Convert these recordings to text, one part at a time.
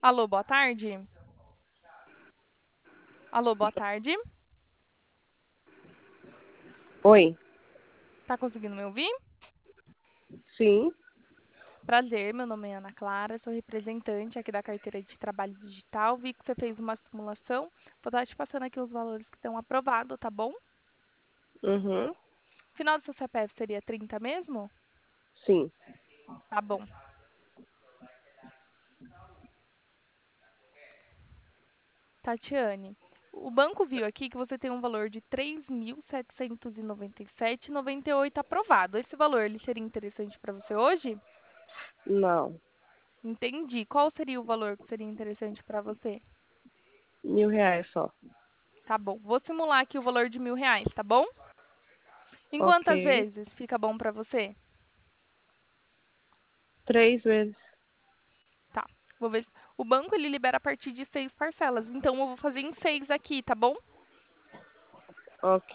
Alô, boa tarde. Alô, boa tarde. Oi, Tá conseguindo me ouvir? sim, Prazer, meu nome é Ana Clara, sou representante aqui da carteira de trabalho digital. Vi que você fez uma simulação. Vou estar te passando aqui os valores que estão aprovados, tá bom? uhum, Final do seu CPF seria 30 mesmo? sim, Tá bom. Tatiane, o banco viu aqui que você tem um valor de 3.797,98 aprovado. Esse valor ele seria interessante para você hoje? não, Entendi. Qual seria o valor que seria interessante para você? R$ 1.000 só. Tá bom. Vou simular aqui o valor de R$ 1.000, tá bom? Em Ok, quantas vezes fica bom para você? 3 vezes, Tá. Vou ver. O banco ele libera a partir de 6 parcelas. Então eu vou fazer em 6 aqui, tá bom? ok,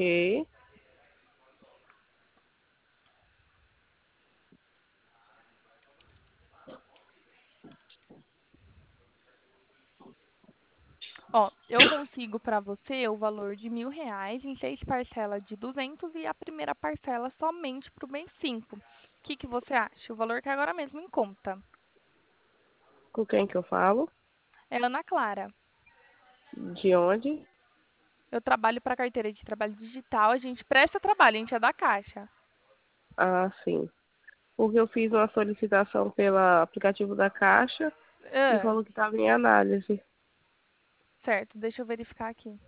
Ó, eu consigo para você o valor de R$ 1.000 em 6 parcelas de 200 e a primeira parcela somente para o mês 5. O que você acha? O valor que agora mesmo em conta. com quem que eu falo? É Ana Clara. De onde? Eu trabalho para a carteira de trabalho digital. A gente presta trabalho, a gente é da Caixa. Ah, sim, porque eu fiz uma solicitação pelo aplicativo da Caixa e Ah, falou que estava em análise. certo, deixa eu verificar aqui.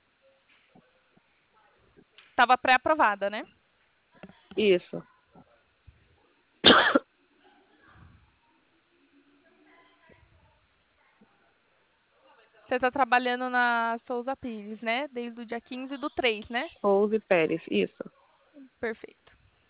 Estava pré-aprovada, né? Isso, Você está trabalhando na Souza Pires, né? Desde o dia 15 do 3, né? Rose Pérez, isso. Perfeito.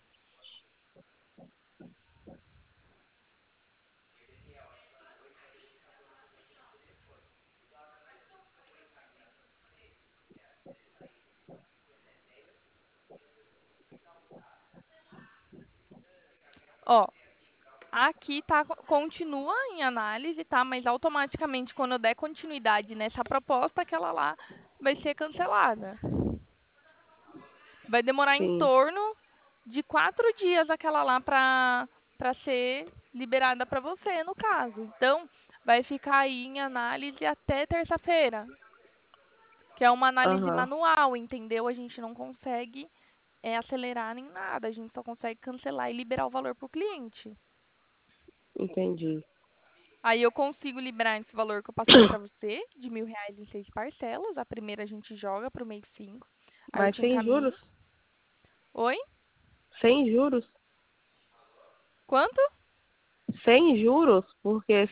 Ó, aqui tá, continua em análise, tá? Mas automaticamente, quando eu der continuidade nessa proposta, aquela lá vai ser cancelada. Vai demorar em Sim, torno de 4 dias aquela lá para ser liberada para você, no caso. Então, vai ficar aí em análise até terça-feira, que é uma análise aham, manual, entendeu? A gente não consegue acelerar nem nada, a gente só consegue cancelar e liberar o valor para o cliente. entendi. Aí eu consigo liberar esse valor que eu passei para você, de R$ 1.000 em 6 parcelas. A primeira a gente joga para o mês 5. Aí eu Mas te sem juros? encaminho. Oi? Sem juros? Quanto? Sem juros, porque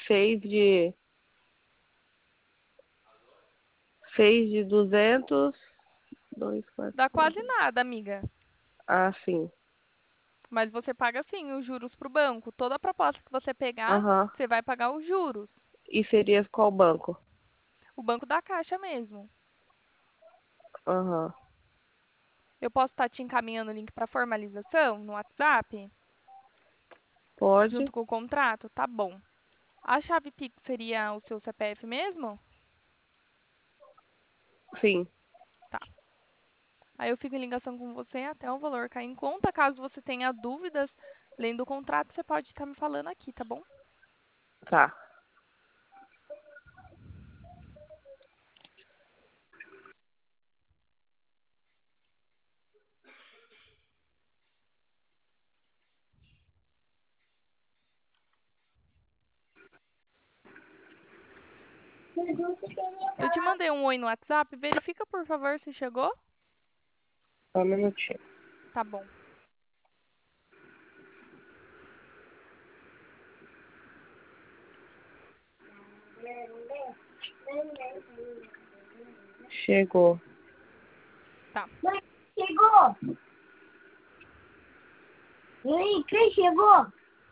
fez de 200, 2, 4, Dá quase 5. nada, amiga. Ah, sim. Mas você paga sim os juros para o banco. Toda proposta que você pegar, Aham. você vai pagar os juros. E seria qual banco? O banco da Caixa mesmo. Aham. Eu posso estar te encaminhando o link para formalização no WhatsApp, Pode? junto com o contrato? Tá bom. A chave Pix seria o seu CPF mesmo? Sim. Tá. Aí eu fico em ligação com você até o valor cair em conta. Caso você tenha dúvidas, lendo o contrato, você pode estar me falando aqui, tá bom? Tá. Eu te mandei um oi no WhatsApp. Verifica, por favor, se chegou. Só um minutinho. Tá bom. Chegou. Tá. Mãe, chegou! Mãe, quem chegou?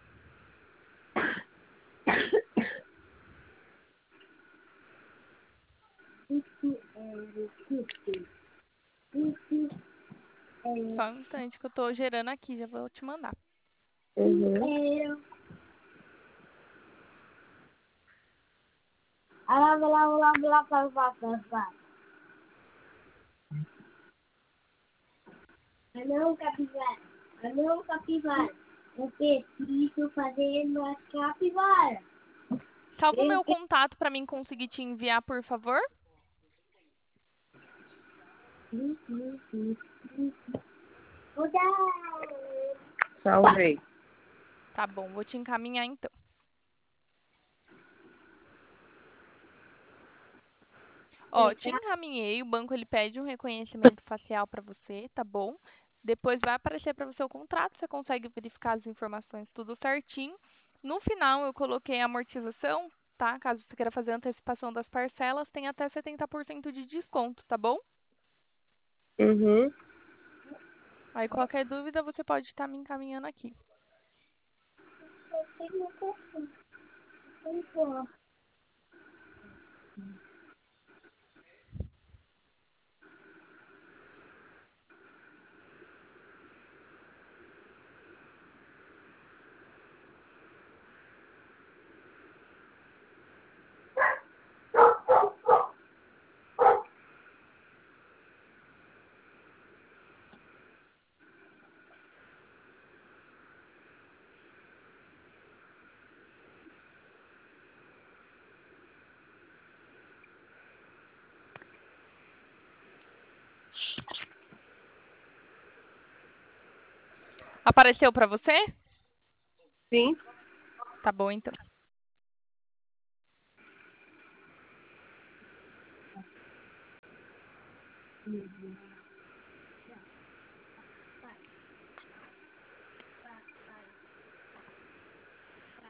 Só um instante que eu tô gerando aqui, já vou te mandar. Uhum. Não, capivara. Não, capivara. Eu preciso fazer uma capivara. Salva o meu contato para mim conseguir te enviar, por favor. Salvei. Tá bom, vou te encaminhar então. Ó, te encaminhei, o banco ele pede um reconhecimento facial para você, tá bom? Depois vai aparecer para você o contrato, você consegue verificar as informações tudo certinho. No final eu coloquei a amortização, tá? Caso você queira fazer a antecipação das parcelas, tem até 70% de desconto, tá bom? Uhum. Aí qualquer dúvida você pode estar me encaminhando aqui. Apareceu para você? Sim. Tá bom então.